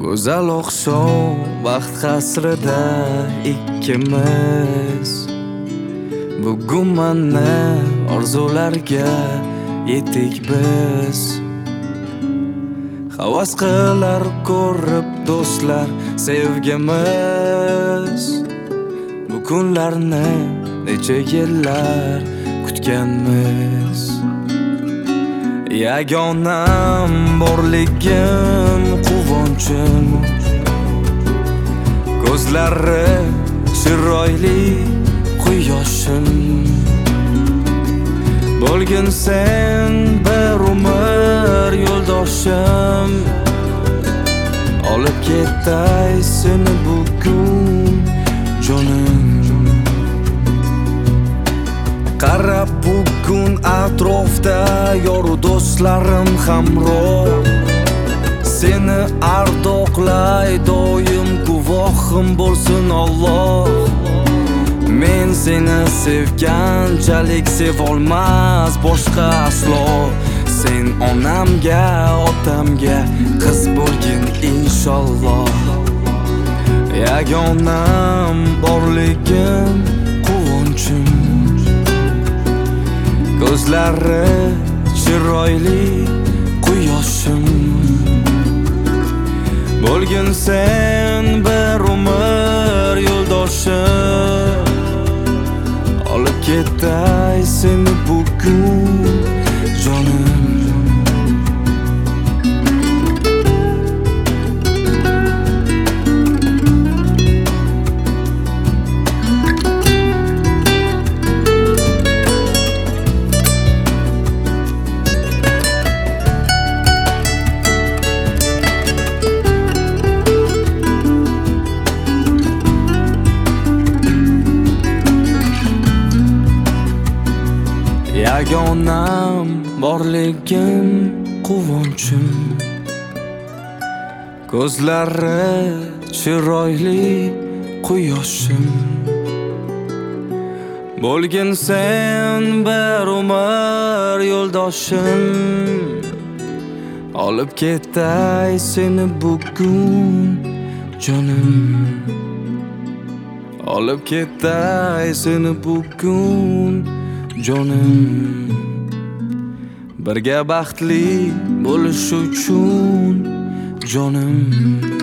Go'zal oqshom vaqt qasrida ikkimiz bugun mana orzularga yetdik biz. Havas qilar ko'rib do'stlar sevgimiz. Bu kunlarni necha yillar kutganmiz. Yagonam borligim quvonchim, ko'zlari chiroyli quyoshim. Bo'lgin sen bir umr yo'ldoshim, olib ketay seni bugun jonim. Qarab bugun atrofda yor do'stlarim hamroh, seni ardoqlay doim guvohim bo'lsin Alloh. Men seni sevganchalik sevolmas boshqa aslo. Sen onamga, otamga qiz bo'lgin inshaalloh. Yagonam borligim quvonchim, ko'zlari chiroyli quyoshim. Bo'lgin sen bir umr yo'ldoshim, olib ketay seni bugun jonim. Yagonam borligim quvonchim, ko'zlari chiroyli quyoshim. Bo'lgin sen bir umr yo'ldoshim, olib ketay seni bugun jonim. Olib ketay seni bugun jonim. Birga baxtli bo'lish uchun jonim.